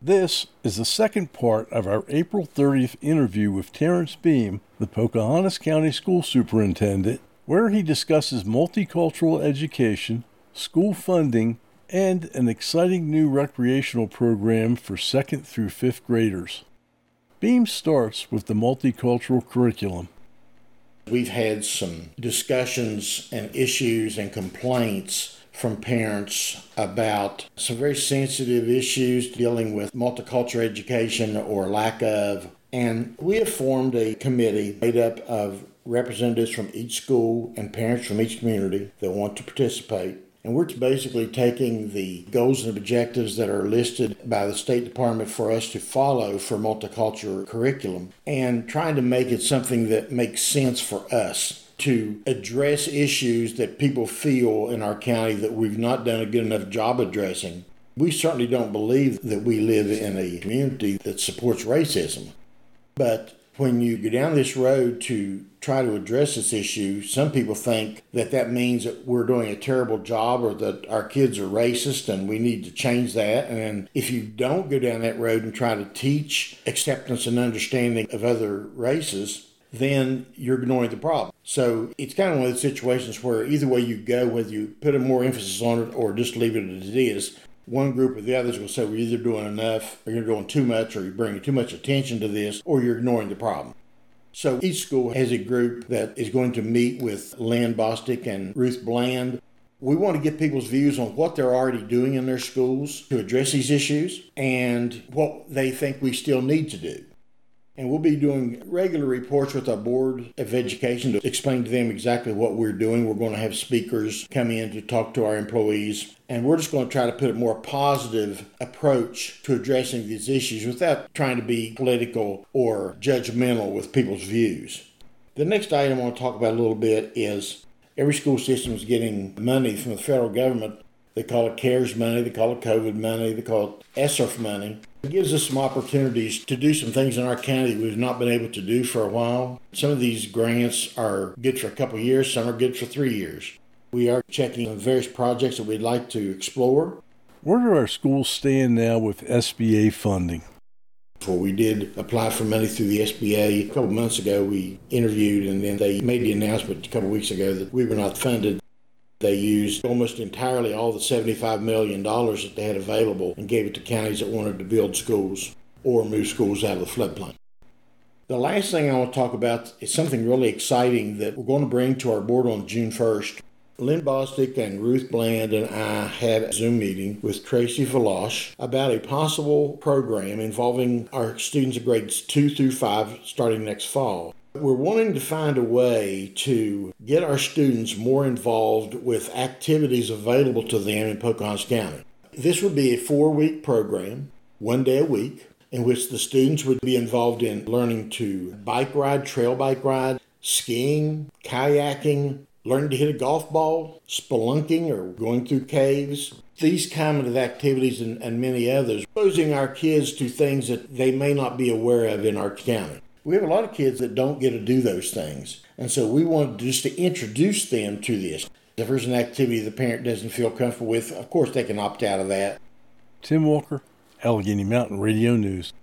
This is the second part of our April 30th interview with Terrence Beam, the Pocahontas County School Superintendent, where he discusses multicultural education, school funding, and an exciting new recreational program for 2nd through 5th graders. Beam starts with the multicultural curriculum. We've had some discussions and issues and complaints from parents about some very sensitive issues dealing with multicultural education or lack of. And we have formed a committee made up of representatives from each school and parents from each community that want to participate. And we're basically taking the goals and objectives that are listed by the State Department for us to follow for multicultural curriculum and trying to make it something that makes sense for us to address issues that people feel in our county that we've not done a good enough job addressing. We certainly don't believe that we live in a community that supports racism. But when you go down this road to try to address this issue, some people think that that means that we're doing a terrible job or that our kids are racist and we need to change that. And if you don't go down that road and try to teach acceptance and understanding of other races, then you're ignoring the problem. So it's kind of one of those situations where either way you go, whether you put a more emphasis on it or just leave it as it is, one group or the others will say we're either doing enough or you're doing too much or you're bringing too much attention to this or you're ignoring the problem. So each school has a group that is going to meet with Lynn Bostic and Ruth Bland. We want to get people's views on what they're already doing in their schools to address these issues and what they think we still need to do. And we'll be doing regular reports with our Board of Education to explain to them exactly what we're doing. We're going to have speakers come in to talk to our employees. And we're just going to try to put a more positive approach to addressing these issues without trying to be political or judgmental with people's views. The next item I want to talk about a little bit is every school system is getting money from the federal government. They call it CARES money, they call it COVID money, they call it ESSER money. It gives us some opportunities to do some things in our county we've not been able to do for a while. Some of these grants are good for a couple of years, some are good for 3 years. We are checking on various projects that we'd like to explore. Where do our schools stand now with SBA funding? Before we did apply for money through the SBA, a couple of months ago we interviewed and then they made the announcement a couple of weeks ago that we were not funded. They used almost entirely all the $75 million that they had available and gave it to counties that wanted to build schools or move schools out of the floodplain. The last thing I want to talk about is something really exciting that we're going to bring to our board on June 1st. Lynn Bostic and Ruth Bland and I had a Zoom meeting with Tracy Valash about a possible program involving our students of grades 2 through 5 starting next fall. We're wanting to find a way to get our students more involved with activities available to them in Pocahontas County. This would be a 4-week program, 1 day a week, in which the students would be involved in learning to bike ride, trail bike ride, skiing, kayaking, learning to hit a golf ball, spelunking or going through caves. These kind of activities and many others, exposing our kids to things that they may not be aware of in our county. We have a lot of kids that don't get to do those things. And so we wanted just to introduce them to this. If there's an activity the parent doesn't feel comfortable with, of course they can opt out of that. Tim Walker, Allegheny Mountain Radio News.